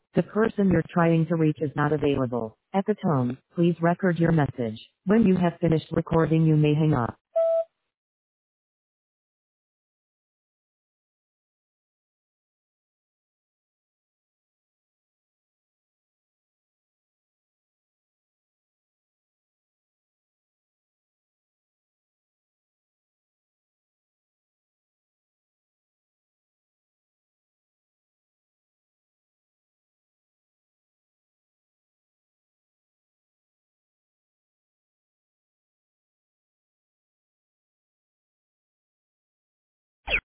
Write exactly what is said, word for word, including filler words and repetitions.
The person you're trying to reach is not available. At the tone, please record your message. When you have finished recording, you may hang up.